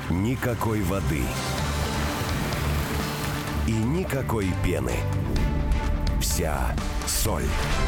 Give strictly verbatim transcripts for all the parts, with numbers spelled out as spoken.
Никакой воды. И никакой пены. Вся соль.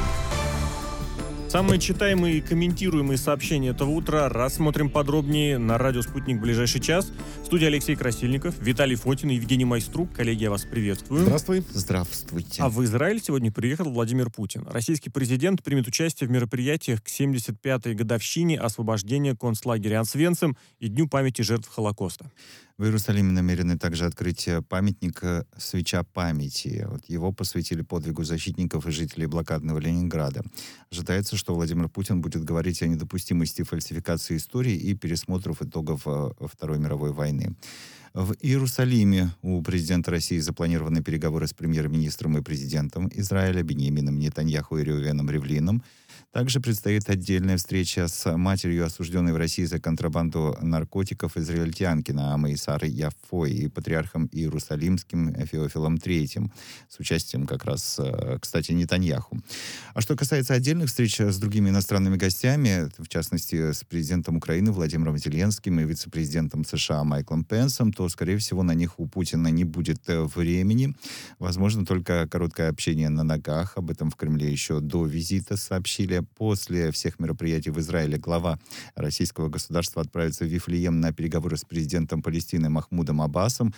Самые читаемые и комментируемые сообщения этого утра рассмотрим подробнее на радио «Спутник» в ближайший час. В студии Алексей Красильников, Виталий Фотин и Евгений Майструк. Коллеги, я вас приветствую. Здравствуй. Здравствуйте. А в Израиль сегодня приехал Владимир Путин. Российский президент примет участие в мероприятиях к семьдесят пятой годовщине освобождения концлагеря Освенцим и Дню памяти жертв Холокоста. В Иерусалиме намерены также открыть памятник «Свеча памяти». Вот его посвятили подвигу защитников и жителей блокадного Ленинграда. Ожидается, что Владимир Путин будет говорить о недопустимости фальсификации истории и пересмотров итогов Второй мировой войны. В Иерусалиме у президента России запланированы переговоры с премьер-министром и президентом Израиля Биньямином Нетаньяху и Рeuveном Ривлином. Также предстоит отдельная встреча с матерью осужденной в России за контрабанду наркотиков израильтянки Наамой Сарой Яффой и патриархом Иерусалимским Феофилом третьим с участием как раз, кстати, Нетаньяху. А что касается отдельных встреч с другими иностранными гостями, в частности, с президентом Украины Владимиром Зеленским и вице-президентом США Майклом Пенсом, то, скорее всего, на них у Путина не будет времени. Возможно, только короткое общение на ногах. Об этом в Кремле еще до визита сообщили. После всех мероприятий в Израиле глава российского государства отправится в Вифлеем на переговоры с президентом Палестины Махмудом Аббасом.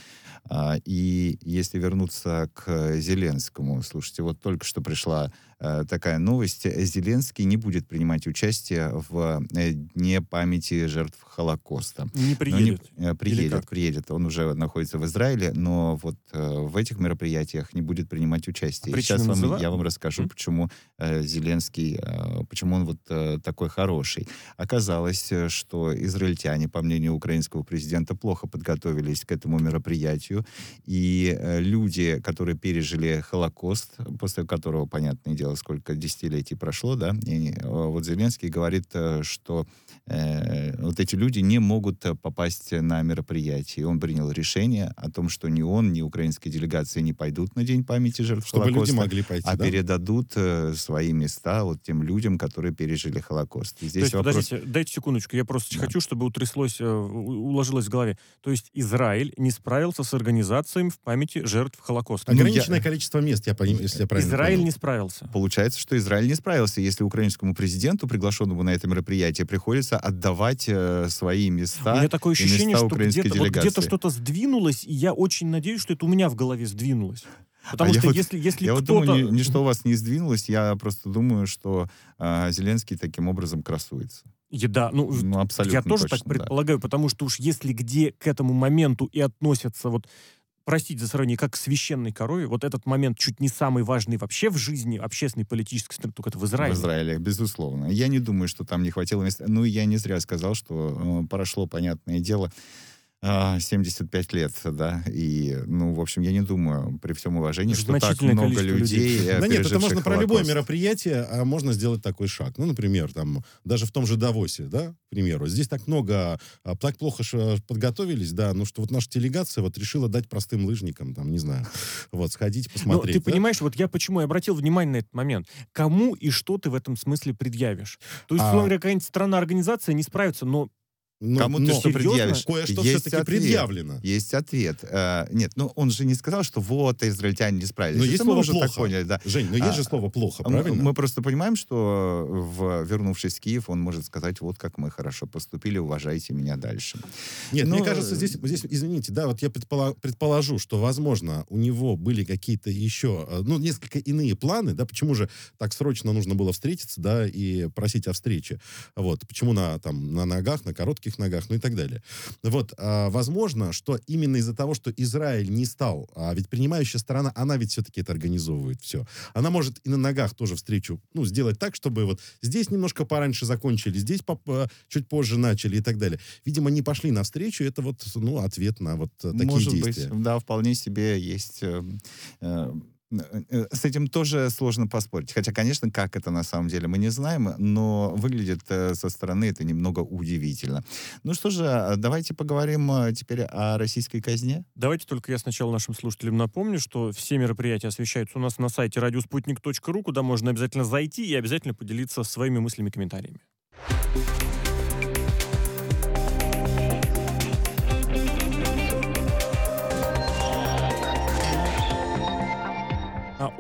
И если вернуться к Зеленскому, слушайте, вот только что пришла такая новость. Зеленский не будет принимать участие в Дне памяти жертв Холокоста. Не приедет? Не, приедет, приедет. Он уже находится в Израиле, но вот в этих мероприятиях не будет принимать участие. А сейчас вам, я вам расскажу, mm-hmm. почему Зеленский, почему он вот такой хороший. Оказалось, что израильтяне, по мнению украинского президента, плохо подготовились к этому мероприятию. И люди, которые пережили Холокост, после которого, понятное дело, сколько десятилетий прошло, да, и вот Зеленский говорит, что э, вот эти люди не могут попасть на мероприятие. Он принял решение о том, что ни он, ни украинские делегации не пойдут на День памяти жертв Чтобы Холокоста, люди могли пойти, а да? передадут э, свои места вот тем людям, которые пережили Холокост. И здесь То есть, вопрос... подождите, дайте секундочку, я просто Да. хочу, чтобы утряслось, уложилось в голове. То есть Израиль не справился с организацией в памяти жертв Холокоста. Ограниченное я... количество мест, я понимаю, если я правильно Израиль понял. не справился. Получается, что Израиль не справился, если украинскому президенту, приглашенному на это мероприятие, приходится отдавать э, свои места. У меня такое и ощущение, места что украинской где-то, вот делегации. где-то что-то сдвинулось, и я очень надеюсь, что это у меня в голове сдвинулось. Потому а что я вот, если, если я кто-то... вот думаю, ни, ничто у вас не сдвинулось, я просто думаю, что э, Зеленский таким образом красуется. Да, ну, Ну, абсолютно я тоже точно, так предполагаю, да. потому что уж если где к этому моменту и относятся вот, простите за сравнение, как к священной корове, вот этот момент чуть не самый важный вообще в жизни общественной, политической страны, только это в Израиле. В Израиле, безусловно. Я не думаю, что там не хватило места. Ну, я не зря сказал, что э, прошло, понятное дело, э, семьдесят пять лет, да, и, ну, в общем, я не думаю, при всем уважении, что так много людей, людей. Да нет, это можно про любое Холокост. мероприятие, а можно сделать такой шаг. Ну, например, там, даже в том же Давосе, да, к примеру, здесь так много, а, так плохо ш- подготовились, да, ну, что вот наша делегация вот решила дать простым лыжникам, там, не знаю, вот, сходить, посмотреть. Но ты да? понимаешь, вот я почему и обратил внимание на этот момент. Кому и что ты в этом смысле предъявишь? То есть, А... условно говоря, какая-нибудь страна-организация не справится, но Ну, Кому но ты что серьезно? предъявишь? Кое-что Есть все-таки ответ. предъявлено. Есть ответ. Э, нет, ну он же не сказал, что вот, израильтяне не справились. Но Это есть мы слово уже «плохо». так поняли, да. Жень, но есть А, же слово «плохо», Мы, правильно? мы просто понимаем, что, в, вернувшись в Киев, он может сказать, вот как мы хорошо поступили, уважайте меня дальше. Нет, Но- мне кажется, здесь, здесь, извините, да, вот я предпола- предположу, что, возможно, у него были какие-то еще, э, ну, несколько иные планы, да, почему же так срочно нужно было встретиться, да, и просить о встрече, вот, почему на, там, на ногах, на коротких ногах, ну и так далее. Вот, а, возможно, что именно из-за того, что Израиль не стал, а ведь принимающая сторона, она ведь все-таки это организовывает все, она может и на ногах тоже встречу, ну, сделать так, чтобы вот здесь немножко пораньше закончили, здесь поп- чуть позже начали и так далее. Видимо, не пошли навстречу, это вот, ну, ответ на вот такие Может действия. быть, да, вполне себе есть... э, э, С этим тоже сложно поспорить. Хотя, конечно, как это на самом деле мы не знаем, но выглядит э, со стороны это немного удивительно. Ну что же, давайте поговорим э, теперь о российской казне. давайте только я сначала нашим слушателям напомню, что все мероприятия освещаются у нас на сайте радиоспутник точка ру, куда можно обязательно зайти и обязательно поделиться своими мыслями и комментариями.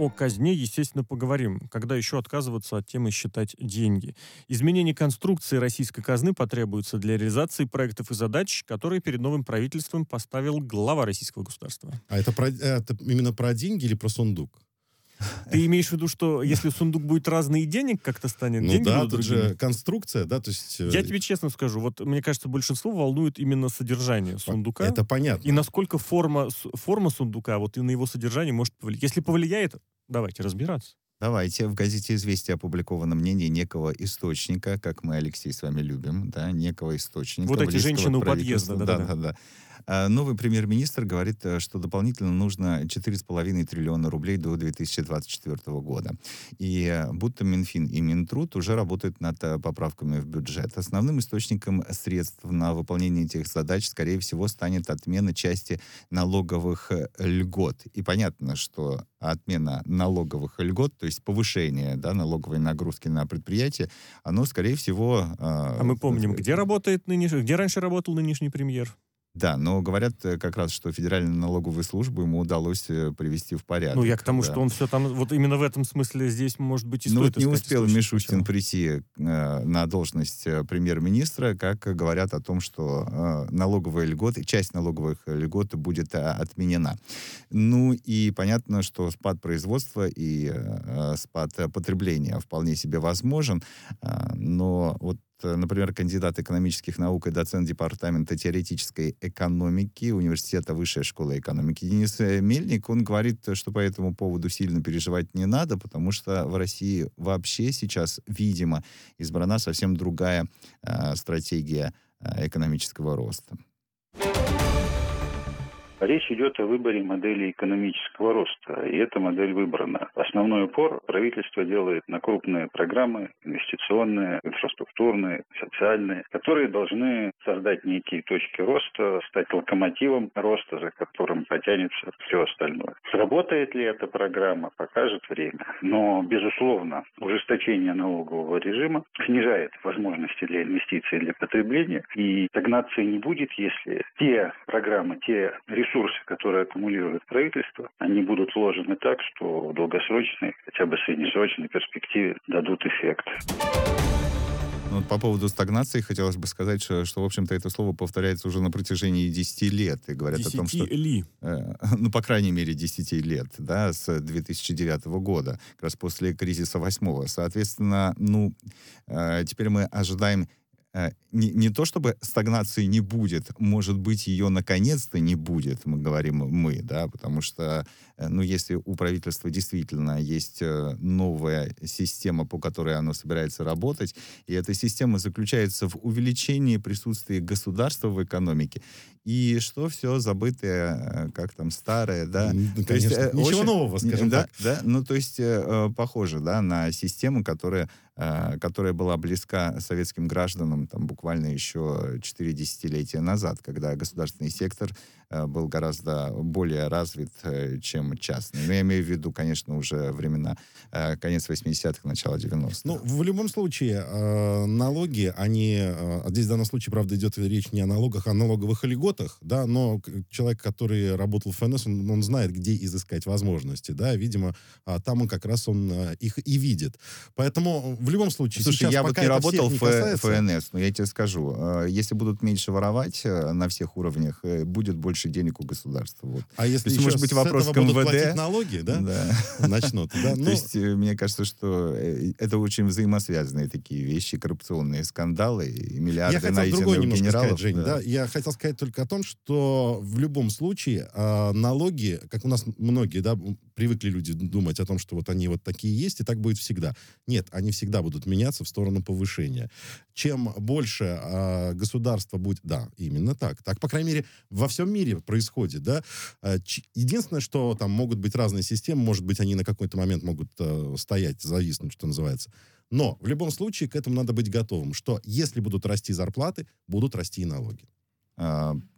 о казне, естественно, поговорим. Когда еще отказываться от темы считать деньги? Изменение конструкции российской казны потребуется для реализации проектов и задач, которые перед новым правительством поставил глава российского государства. А это, про, это именно про деньги или про сундук? Ты имеешь в виду, что если сундук будет разный, и денег как-то станет? Ну деньги да, будут тут другими? же конструкция, да, то есть... Я тебе честно скажу, вот мне кажется, большинство волнует именно содержание сундука. Это понятно. И насколько форма, форма сундука вот и на его содержание может повлиять. Если повлияет, давайте разбираться. Давайте. В газете «Известия» опубликовано мнение некого источника, как мы, Алексей, с вами любим, да, некого источника. Вот эти близкого женщины к у подъезда, правительству. да-да-да. Да-да-да. А Новый премьер-министр говорит, э, что дополнительно нужно четыре с половиной триллиона рублей до две тысячи двадцать четвёртого года. И э, будто Минфин и Минтруд уже работают над э, поправками в бюджет. Основным источником средств на выполнение этих задач, скорее всего, станет отмена части налоговых э, льгот. И понятно, что отмена налоговых льгот, то есть повышение, да, налоговой нагрузки на предприятие, оно, скорее всего... Э, А мы помним, где работает нынешний, где раньше работал нынешний премьер? Да, но говорят э, как раз, что Федеральную налоговую службу ему удалось э, привести в порядок. Ну, я к тому, да. что он все там, вот именно в этом смысле здесь, может быть, и Ну, стоит вот не искать успел источник Мишустин сначала. прийти э, на должность э, премьер-министра, как говорят о том, что э, налоговые льготы, часть налоговых льгот будет э, отменена. Ну, и понятно, что спад производства и э, спад потребления вполне себе возможен, э, но вот например, кандидат экономических наук и доцент департамента теоретической экономики Университета Высшей школы экономики Денис Мельник, он говорит, что по этому поводу сильно переживать не надо, потому что в России вообще сейчас, видимо, избрана совсем другая э, стратегия э, экономического роста. Речь идет о выборе модели экономического роста, и эта модель выбрана. Основной упор правительство делает на крупные программы, инвестиционные, инфраструктурные, социальные, которые должны создать некие точки роста, стать локомотивом роста, за которым потянется все остальное. Сработает ли эта программа, покажет время. Но, безусловно, ужесточение налогового режима снижает возможности для инвестиций и для потребления, и стагнации не будет, если те программы, те ресурсы, ресурсы, которые аккумулирует правительство, они будут вложены так, что в долгосрочной, хотя бы среднесрочной перспективе дадут эффект. Ну, по поводу стагнации хотелось бы сказать, что, что, в общем-то, это слово повторяется уже на протяжении десяти лет. И говорят десяти о том, что... ли? Э, ну, по крайней мере, десяти лет, да, с две тысячи девятого года, как раз после кризиса восьмого. Соответственно, ну, э, теперь мы ожидаем Не, не то чтобы стагнации не будет, может быть, ее наконец-то не будет, мы говорим мы, да, потому что, ну, если у правительства действительно есть новая система, по которой оно собирается работать, и эта система заключается в увеличении присутствия государства в экономике, и что все забытое, как там, старое, да. Ну, то есть, ничего очень, нового, скажем да, так. Да, ну, то есть, похоже, да, на систему, которая которая была близка советским гражданам там, буквально еще четыре десятилетия назад, когда государственный сектор э, был гораздо более развит, э, чем частный. Но я имею в виду, конечно, уже времена э, конец восьмидесятых, начало девяностых. Ну, в любом случае, э, налоги, они... Э, здесь в данном случае, правда, идет речь не о налогах, а о налоговых льготах, да, но человек, который работал в ФНС, он, он знает, где изыскать возможности, да, видимо, э, там он как раз он э, их и видит. Поэтому в любом случае, Слушай, сейчас я пока вот не это работал всех в не касается... ФНС, но я тебе скажу, э, если будут меньше воровать э, на всех уровнях, э, будет больше денег у государства. Вот. А если То есть, еще может быть, с вопрос этого к будут МВД? платить налоги, да? Да. Начнут, да? То Ну, есть, э, мне кажется, что э, это очень взаимосвязанные такие вещи, коррупционные скандалы и миллиарды я хотел найденные другое у немножко генералов. сказать, Жень, да. Я хотел сказать только о том, что в любом случае э, налоги, как у нас многие, да, привыкли люди думать о том, что вот они вот такие есть, и так будет всегда. Нет, они всегда будут меняться в сторону повышения. Чем больше э, государство будет... Да, именно так. Так, по крайней мере, во всем мире происходит, да. Э, ч- единственное, что там могут быть разные системы, может быть, они на какой-то момент могут э, стоять, зависнуть, что называется. Но в любом случае к этому надо быть готовым, что если будут расти зарплаты, будут расти и налоги. А,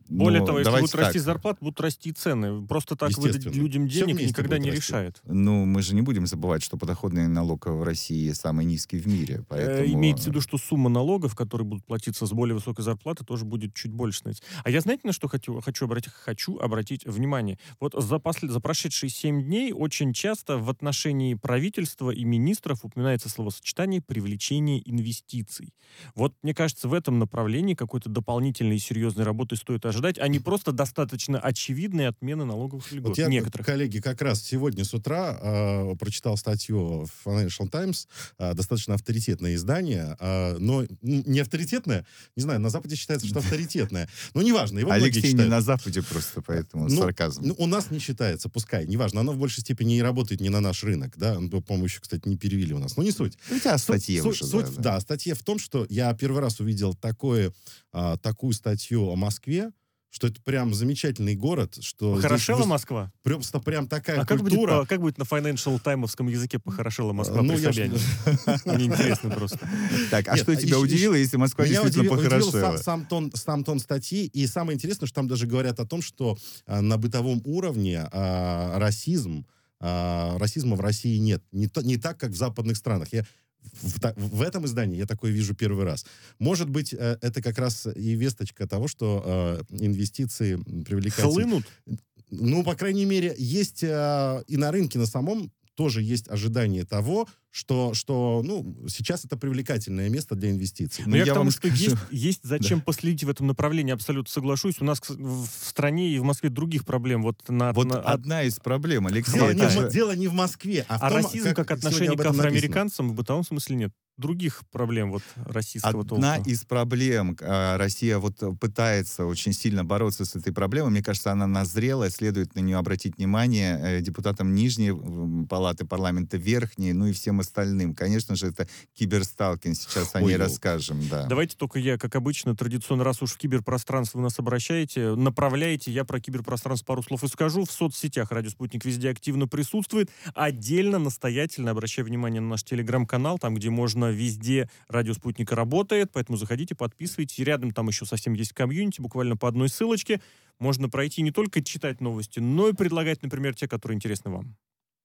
Более Но того, если давайте будут расти так. зарплаты, будут расти и цены. Просто так выдать Естественно. людям Всё денег вместе никогда будет не расти. решает. Ну, мы же не будем забывать, что подоходный налог в России самый низкий в мире, Э, поэтому... Имеется в виду, что сумма налогов, которые будут платиться с более высокой зарплаты, тоже будет чуть больше. знаете. А я, знаете, на что хочу, хочу, обратить, хочу обратить внимание? Вот за, после, за прошедшие семь дней очень часто в отношении правительства и министров упоминается словосочетание «привлечение инвестиций». Вот, мне кажется, в этом направлении какой-то дополнительной и серьезной работы стоит ожидать, а не просто достаточно очевидной отмены налоговых льгот. Вот я, некоторых. коллеги, как раз сегодня с утра э, прочитал статью в Financial Times, э, достаточно авторитетное издание, э, но м, не авторитетное, не знаю, на Западе считается, что авторитетное, но неважно, его многие Алексей не читают. на Западе просто, поэтому Ну, сарказм. Ну, у нас не считается, пускай, неважно, оно в большей степени и работает не на наш рынок, да, ну, по-моему, еще, кстати, не перевели у нас, но не суть. У тебя Суть- статья суть- уже. суть, да, статья в том, что я первый раз увидел такое, а, такую статью о Москве, что это прям замечательный город, что Похорошела здесь выс- Москва? просто прям такая А как будет, культура. по- как будет на Financial Times'ском языке «похорошела Москва» Ну, при я ж- Собянине? Мне интересно просто. Так, а Нет, что а тебя ещё- удивило, если Москва Меня действительно удивил, удивил похорошела? сам, сам тон, сам тон статьи. И самое интересное, что там даже говорят о том, что а, на бытовом уровне а, расизм, а, расизма в России нет. Не, то- не так, как в западных странах. Я в, та- в этом издании я такое вижу первый раз. Может быть, э, это как раз и весточка того, что э, инвестиции привлекать... Хлынут? Ну, по крайней мере, есть э, и на рынке на самом тоже есть ожидание того, что, что ну, сейчас это привлекательное место для инвестиций. Но Ну, я, я к тому, вам что скажу. есть, есть зачем последить в этом направлении, абсолютно соглашусь. У нас к- в стране и в Москве других проблем. Вот на, Вот на- одна из проблем, Алексей. Дело, это не, же- в, дело не в Москве, а в а том, расизм как, сегодня отношение об к этом написано. афроамериканцам в бытовом смысле нет. Других проблем вот российского Одна толка. из проблем, а, Россия вот пытается очень сильно бороться с этой проблемой, мне кажется, она назрела, следует на нее обратить внимание э, депутатам Нижней м, палаты парламента, Верхней, ну и всем остальным. Конечно же, это киберсталкинг, сейчас о Ой, ней ёлка. расскажем, да. Давайте только я, как обычно, традиционно, раз уж в киберпространство вы нас обращаете, направляете, я про киберпространство пару слов и скажу. В соцсетях «Радио Спутник» везде активно присутствует. Отдельно, настоятельно обращаю внимание на наш телеграм-канал, там, где можно везде «Радио Спутника» работает, поэтому заходите, подписывайтесь. И рядом там еще совсем есть комьюнити, буквально по одной ссылочке. Можно пройти не только читать новости, но и предлагать, например, те, которые интересны вам.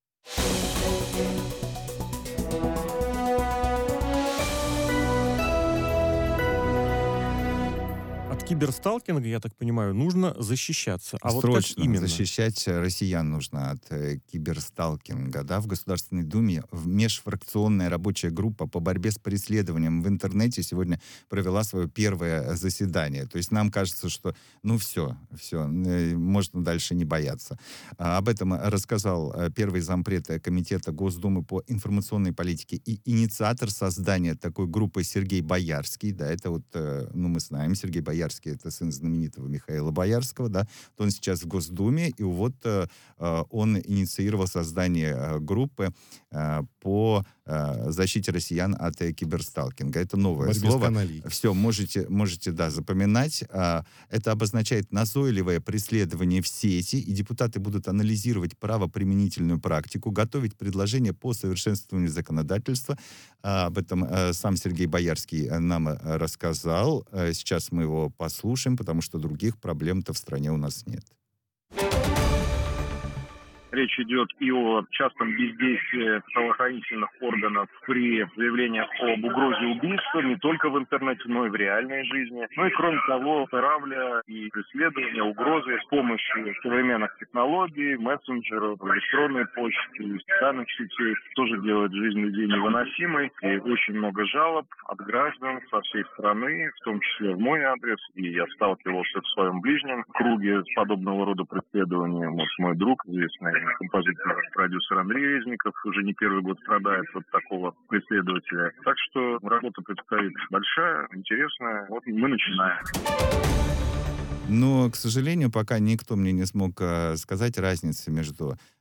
От киберсталкинга, я так понимаю, нужно защищаться. А вот как Срочно именно? защищать россиян нужно от э, киберсталкинга. Да? В Государственной Думе в межфракционная рабочая группа по борьбе с преследованием в интернете сегодня провела свое первое заседание. То есть нам кажется, что ну все, все, э, можно дальше не бояться. А, об этом рассказал э, первый зампред э, Комитета Госдумы по информационной политике и инициатор создания такой группы Сергей Боярский. Да, это вот, э, ну мы знаем, Сергей Боярский это сын знаменитого Михаила Боярского, да, то он сейчас в Госдуме, и вот э, он инициировал создание э, группы э, по э, защите россиян от э, киберсталкинга. Это новое Борьбе с слово. каналией. Все, можете, можете, да, запоминать. А, это обозначает назойливое преследование в сети, и депутаты будут анализировать правоприменительную практику, готовить предложения по совершенствованию законодательства. А, об этом а, сам Сергей Боярский а, нам а, рассказал. А, сейчас мы его послушаем, потому что других проблем-то в стране у нас нет. Речь идет и о частом бездействии правоохранительных органов при заявлении об угрозе убийства не только в интернете, но и в реальной жизни. Ну и кроме того, травля и преследование, угрозы с помощью современных технологий, мессенджеров, электронной почты, социальных сетей тоже делает жизнь людей невыносимой. И очень много жалоб от граждан со всей страны, в том числе в мой адрес. И я сталкивался в своем ближнем круге с подобного рода преследованием. Вот мой друг, известный композитор, продюсер Андрей Резников, уже не первый год страдает от такого преследователя. Так что работа предстоит большая, интересная. Вот мы начинаем. Но, к сожалению, пока никто мне не смог э, сказать разницы между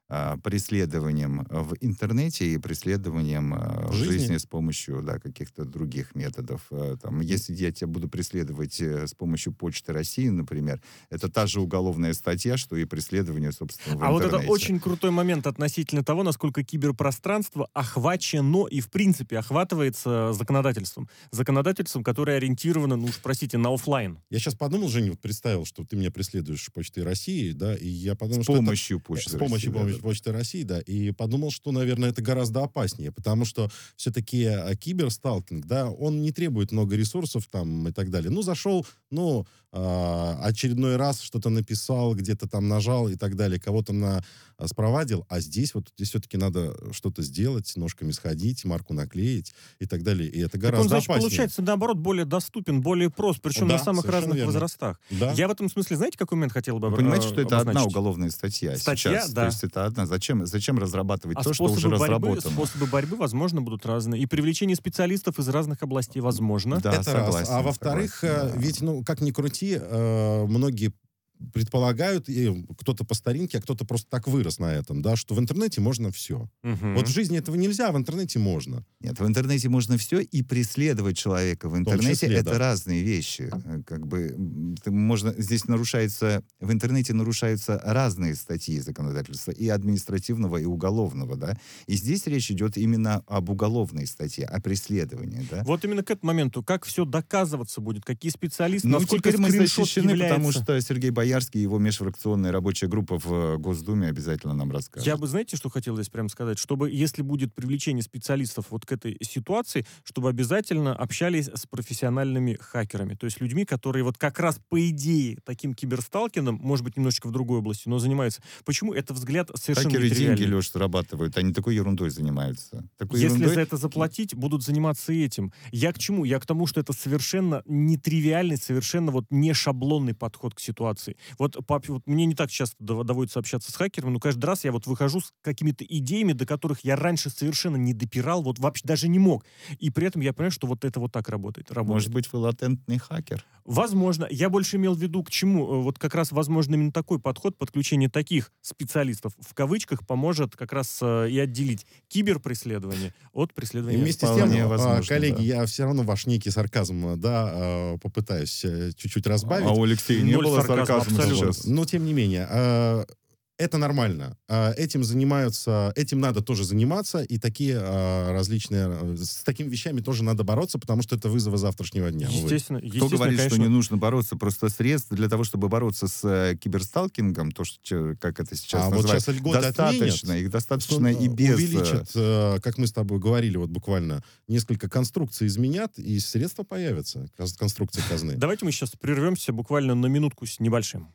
а, преследованием в интернете и преследованием а, в Жизни? жизни с помощью, да, каких-то других методов. А, Там, если я тебя буду преследовать э, с помощью Почты России, например, это та же уголовная статья, что и преследование, собственно, в А вот интернете. это очень крутой момент относительно того, насколько киберпространство охвачено и, в принципе, охватывается законодательством. Законодательством, которое ориентировано, ну уж, простите, на оффлайн. Я сейчас подумал, Женя, вот представил, что ты меня преследуешь Почтой России, да, и я подумал, С что это- помощью Почты С помощью России, да, помощи Почты России, да, и подумал, что, наверное, это гораздо опаснее, потому что все-таки а, киберсталкинг, да, он не требует много ресурсов там и так далее. Ну, зашел, ну, а, очередной раз что-то написал, где-то там нажал и так далее, кого-то на, а, спровадил, а здесь вот здесь все-таки надо что-то сделать, ножками сходить, марку наклеить и так далее, и это Так гораздо он, значит, опаснее. получается, наоборот, более доступен, более прост, причем Да, на самых совершенно разных верно. возрастах. Да. Я в этом смысле, знаете, какой момент хотел бы Вы обра- понимаете, что это одна обозначить? уголовная статья, Статья, сейчас? да. То есть это одна. Зачем, зачем разрабатывать А то, что уже способы борьбы, разработано? способы борьбы, возможно, будут разные. И привлечение специалистов из разных областей возможно. Да, Это согласен, раз. А во-вторых, согласен, э, да. ведь, ну, как ни крути, э, многие предполагают, и кто-то по старинке, а кто-то просто так вырос на этом, да, что в интернете можно все. Мгм. Вот в жизни этого нельзя, а в интернете можно. Нет, в интернете можно все, и преследовать человека в интернете числе, это да. разные вещи. Э, Как бы м, ты можно здесь нарушается в интернете нарушаются разные статьи законодательства и административного, и уголовного, да. И здесь речь идет именно об уголовной статье, о преследовании, да. Вот именно к этому моменту, как все доказываться будет, какие специалисты, Ну, насколько теперь мы скриншот защищены, является. потому что Сергей Боярский и его межфракционная рабочая группа в э, Госдуме обязательно нам расскажет. Я бы, знаете, что хотел здесь прямо сказать? Чтобы, если будет привлечение специалистов вот к этой ситуации, чтобы обязательно общались с профессиональными хакерами, то есть людьми, которые вот как раз по идее таким киберсталкингом, может быть, немножечко в другой области, но занимаются. Почему? Это взгляд совершенно Хакеры нетривиальный. деньги, Леш, зарабатывают, они такой ерундой занимаются. Такой Если ерундой... за это заплатить, будут заниматься и этим. Я к чему? Я к тому, что это совершенно нетривиальный, совершенно вот не шаблонный подход к ситуации. Вот, пап, вот мне не так часто дов- доводится общаться с хакерами, но каждый раз я вот выхожу с какими-то идеями, до которых я раньше совершенно не допирал, вот вообще даже не мог. И при этом я понимаю, что вот это вот так работает. работает. Может быть, вы латентный хакер? Возможно. Я больше имел в виду к чему. Э, Вот как раз, возможно, именно такой подход, подключение таких специалистов, в кавычках, поможет как раз э, и отделить киберпреследование от И преследования. вместе с вполне тем, а, возможно, коллеги, да. я все равно ваш некий сарказм, да, а, попытаюсь э, чуть-чуть разбавить. А у Алексея не Ноль было сарказма, сарказма абсолютно. сейчас. Но, тем не менее, а, это нормально. А, Этим занимаются, этим надо тоже заниматься, и такие а, различные, а, с такими вещами тоже надо бороться, потому что это вызовы завтрашнего дня. увы. Естественно, Кто естественно, говорит, конечно. что не нужно бороться? Просто средств для того, чтобы бороться с э, киберсталкингом, то, что, че- как это сейчас А вот называют, сейчас льготы достаточно. отменят, Их достаточно что, и э, без... э, увеличат, э, как мы с тобой говорили вот буквально, несколько конструкций изменят, и средства появятся, кон- конструкции казны. Давайте мы сейчас прервемся буквально на минутку с небольшим.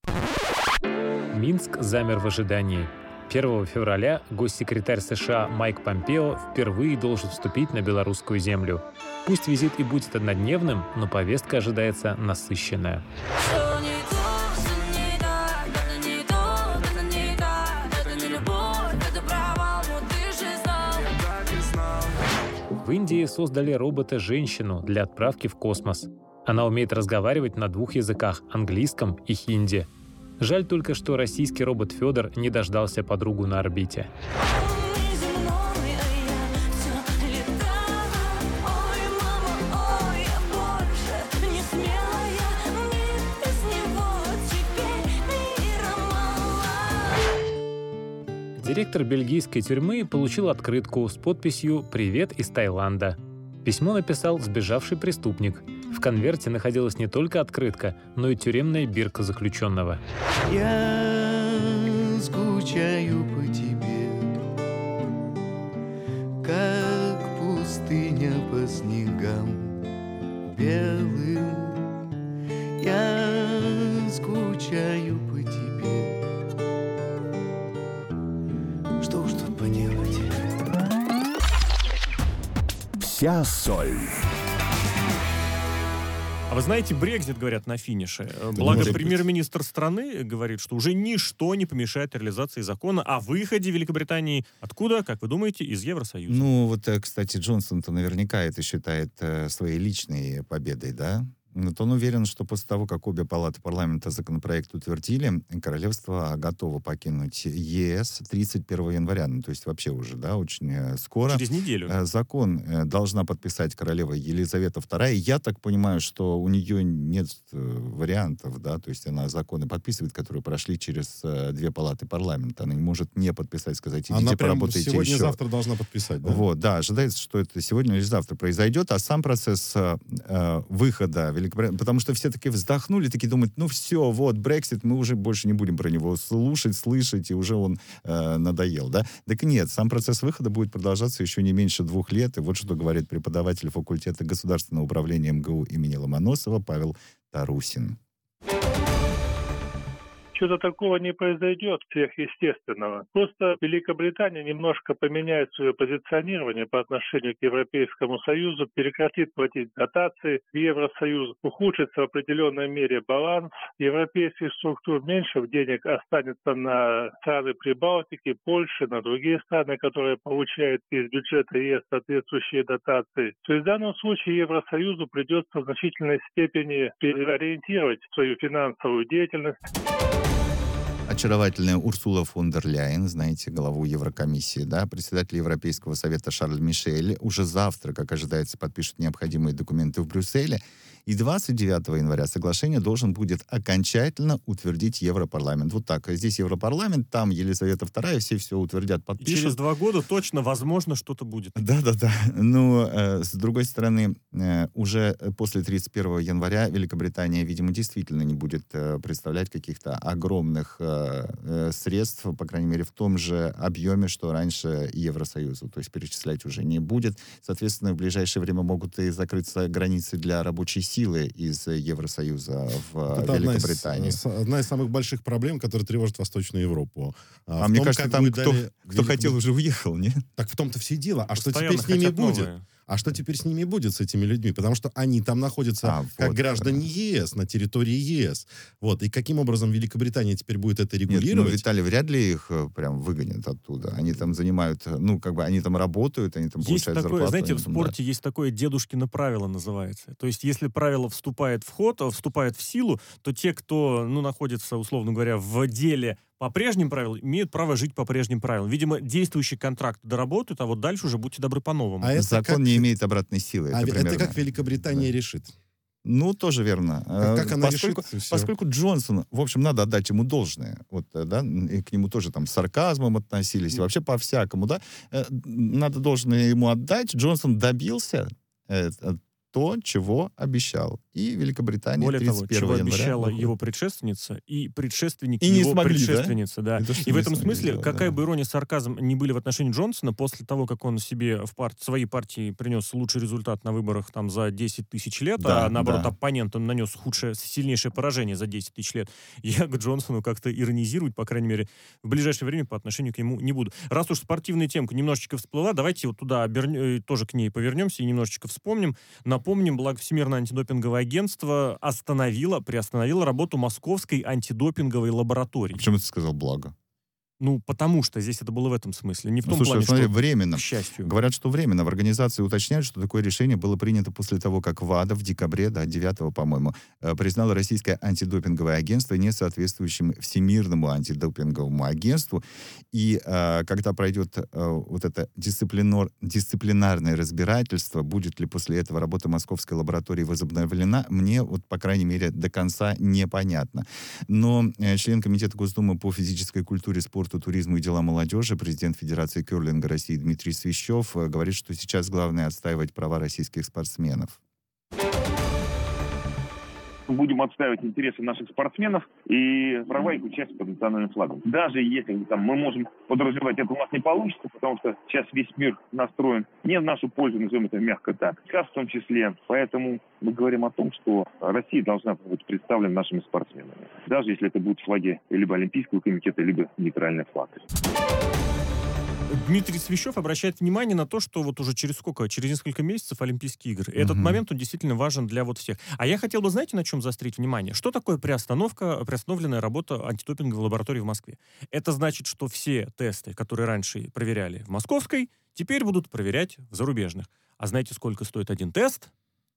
Минск замер в ожидании. первого февраля госсекретарь США Майк Помпео впервые должен вступить на белорусскую землю. Пусть визит и будет однодневным, но повестка ожидается насыщенная. Всё не то, всё не так, это не то, это не так, это не любовь, это провал, но ты же знал. В Индии создали робота-женщину для отправки в космос. Она умеет разговаривать на двух языках – английском и хинди. Жаль только, что российский робот Федор не дождался подругу на орбите. Неземной, а я всё летала. Ой, мама, ой, я больше не смелая. Мир без него теперь мира мало. Директор бельгийской тюрьмы получил открытку с подписью «Привет из Таиланда». Письмо написал сбежавший преступник. В конверте находилась не только открытка, но и тюремная бирка заключенного. Я скучаю по тебе, как пустыня по снегам белым. Я скучаю по тебе. Что уж тут поделать? Вся соль. А вы знаете, Брексит, говорят, на финише. не Благо, может быть. премьер-министр страны говорит, что уже ничто не помешает реализации закона о выходе Великобритании. Откуда, как вы думаете, из Евросоюза? Ну, вот, э, кстати, Джонсон-то наверняка это считает э, своей личной победой, да? то он уверен, что после того, как обе палаты парламента законопроект утвердили, королевство готово покинуть ЕС тридцать первого января. Ну, то есть вообще уже, да, очень э, скоро. Через неделю. Э, Закон э, должна подписать королева Елизавета вторая. Я так понимаю, что у нее нет э, вариантов, да, то есть она законы подписывает, которые прошли через э, две палаты парламента. Она не может не подписать, сказать, идите Она прям поработайте еще. сегодня-завтра должна подписать, да? Вот, да, ожидается, что это сегодня или завтра произойдет, а сам процесс э, э, выхода Великобритании, потому что все таки вздохнули, такие думают, ну все, вот, Брексит, мы уже больше не будем про него слушать, слышать, и уже он э, надоел, да? Так нет, сам процесс выхода будет продолжаться еще не меньше двух лет, и вот что говорит преподаватель факультета государственного управления МГУ имени Ломоносова Павел Тарусин. Что-то такого не произойдет сверхъестественного. Просто Великобритания немножко поменяет свое позиционирование по отношению к Европейскому Союзу, прекратит платить дотации в Евросоюз, ухудшится в определенной мере баланс европейских структур, меньше денег останется на страны Прибалтики, Польши, на другие страны, которые получают из бюджета ЕС соответствующие дотации. То есть в данном случае Евросоюзу придется в значительной степени переориентировать свою финансовую деятельность. Очаровательная Урсула фон дер Ляйен, знаете, главу Еврокомиссии, да, председатель Европейского совета Шарль Мишель, уже завтра, как ожидается, подпишет необходимые документы в Брюсселе, и двадцать девятого января соглашение должен будет окончательно утвердить Европарламент. Вот так. Здесь Европарламент, там Елизавета вторая, все все утвердят, подпишут. И через два года точно, возможно, что-то будет. Да-да-да. Но, э, с другой стороны, э, уже после тридцать первого января Великобритания, видимо, действительно не будет э, представлять каких-то огромных э, э, средств, по крайней мере, в том же объеме, что раньше Евросоюзу. То есть перечислять уже не будет. Соответственно, в ближайшее время могут и закрыться границы для рабочей силы из Евросоюза в Это Великобритании. Одна из, одна из самых больших проблем, которая тревожит Восточную Европу. А в мне том, кажется, как там будет кто, далее кто Великобрит- хотел, уже уехал, не? Так в том-то все и дело. А что Постоянно теперь с ними хотят будет? новые. А что теперь с ними будет, с этими людьми? Потому что они там находятся А, как вот, граждане ЕС, на территории ЕС. Вот. И каким образом Великобритания теперь будет это Нет, ну, регулировать? Виталий, вряд ли их э, прям выгонят оттуда. Они там занимают, э, ну, как бы, они там работают, они там Есть получают такое, зарплату. знаете, в они там, спорте есть такое дедушкино правило называется. То есть, если правило вступает в ход, а, вступает в силу, то те, кто, ну, находится, условно говоря, в деле по прежним правилам, имеют право жить по прежним правилам. Видимо, действующий контракт доработают, а вот дальше уже будьте добры по-новому. А да. это Закон как- не имеет обратной силы. А это, это примерно. как Великобритания Да. решит? Ну, тоже верно. Как, Э, как она поскольку, решит? и всё. поскольку Джонсон, в общем, надо отдать ему должное. Вот, э, да, и к нему тоже там с сарказмом относились, и вообще по-всякому, да. Э, Надо должное ему отдать. Джонсон добился э, э, то, чего обещал. И Великобритания Более того, тридцать чего первого января... обещала выходит. его предшественница и предшественник И не его смогли, да? предшественницы, да. Это что И в не этом смогли смысле, сделать, какая да. бы ирония, сарказм ни были в отношении Джонсона, после того, как он себе в пар... своей партии принес лучший результат на выборах там за десять тысяч лет, Да, а наоборот, да. оппонент он нанес худшее, сильнейшее поражение за десять тысяч лет, я к Джонсону как-то иронизировать, по крайней мере, в ближайшее время по отношению к нему не буду. Раз уж спортивная темка немножечко всплыла, давайте вот туда оберн... тоже к ней повернемся и немножечко вспомним. Напомним, благо Всемирное антидопинговое агентство остановило, приостановило работу Московской антидопинговой лаборатории. Почему ты сказал благо? Ну, потому что здесь это было в этом смысле. Не в Ну, том слушай, плане, смотри, что временно. к счастью. Говорят, что временно. В организации уточняют, что такое решение было принято после того, как ВАДА в декабре, да, девятого, по-моему, э, признало российское антидопинговое агентство несоответствующим Всемирному антидопинговому агентству. И э, когда пройдет э, вот это дисциплинар, дисциплинарное разбирательство, будет ли после этого работа московской лаборатории возобновлена, мне, вот, по крайней мере, до конца непонятно. Но э, член Комитета Госдумы по физической культуре, спорту, туризму и делам молодежи, президент Федерации керлинга России Дмитрий Свищев э, говорит, что сейчас главное отстаивать права российских спортсменов. Будем отстаивать интересы наших спортсменов и права их участия под национальным флагом. Даже если там, мы можем подразумевать, это у нас не получится, потому что сейчас весь мир настроен не в нашу пользу, назовем это мягко так, КАС в том числе. Поэтому мы говорим о том, что Россия должна быть представлена нашими спортсменами. Даже если это будут флаги либо Олимпийского комитета, либо нейтральный флаг. Дмитрий Свищев обращает внимание на то, что вот уже через сколько? Через несколько месяцев Олимпийские игры. И этот Мгм. момент, он действительно важен для вот всех. А я хотел бы, знаете, на чем заострить внимание? Что такое приостановка, приостановленная работа антидопинговой лаборатории в Москве? Это значит, что все тесты, которые раньше проверяли в московской, теперь будут проверять в зарубежных. А знаете, сколько стоит один тест?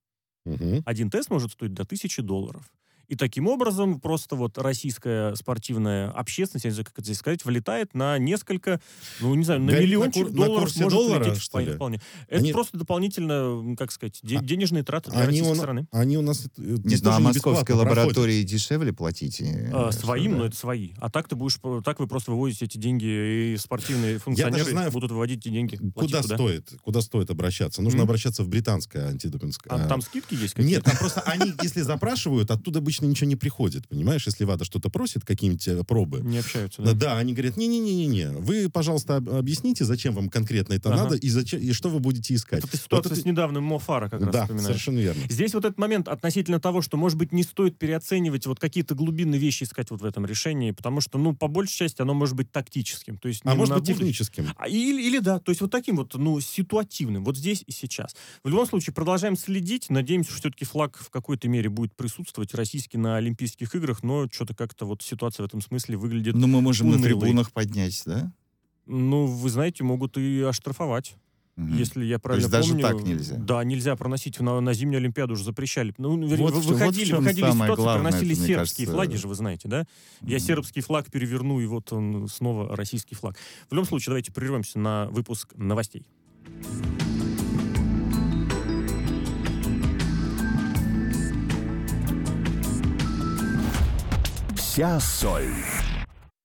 Мгм. Один тест может стоить до тысячи долларов. И таким образом просто вот российская спортивная общественность, я не знаю, как это здесь сказать, влетает на несколько, ну, не знаю, на Горит на миллиончик кур- на долларов курсе может доллара, улететь что ли? вполне. Это Они- просто дополнительно, м, как сказать, де- А- денежные траты для Они российской у, на- стороны. они у нас... э, Нет, здесь ну а тоже не московской бесплатно проходят. лаборатории дешевле платить? э, А, что, своим, да? но это свои. А так ты будешь, про- так вы просто выводите эти деньги, и спортивные функционеры знаю, будут выводить эти деньги. Куда платить туда. стоит? Куда стоит обращаться? Нужно М? обращаться в британское антидопингское. А там скидки есть Нет, какие-то? там просто они, если запрашивают, оттуда обычно ничего не приходит, понимаешь? Если ВАДА что-то просит, какие-нибудь э, пробы, Не общаются, да, да? да, они говорят, не-не-не-не, вы, пожалуйста, об- объясните, зачем вам конкретно это Ага. надо и, зачем, и что вы будете искать. Это ты Вот ситуация это- с недавним Мофара как раз Да, вспоминаешь. совершенно верно. Здесь вот этот момент относительно того, что, может быть, не стоит переоценивать вот какие-то глубинные вещи искать вот в этом решении, потому что, ну, по большей части оно может быть тактическим. То есть А не может на быть, будущее. техническим. А, или, или да, то есть вот таким вот, ну, ситуативным, вот здесь и сейчас. В любом случае, продолжаем следить, надеемся, что все-таки флаг в какой-то мере будет присутствовать российский на Олимпийских играх, но что-то как-то вот ситуация в этом смысле выглядит, Ну, мы можем на унылой. трибунах поднять, да? ну, вы знаете, могут и оштрафовать. Мгм. Если я То правильно есть даже помню. так нельзя? Да, нельзя проносить. На, на зимнюю Олимпиаду уже запрещали. Ну, вы- Вот вы- в чём- выходили, вот в чём выходили из самое ситуации, главное, проносили это, мне сербские кажется, флаги же, вы знаете, да? Я Мгм. сербский флаг переверну, и вот он снова российский флаг. В любом случае, давайте прервемся на выпуск новостей. Вся соль.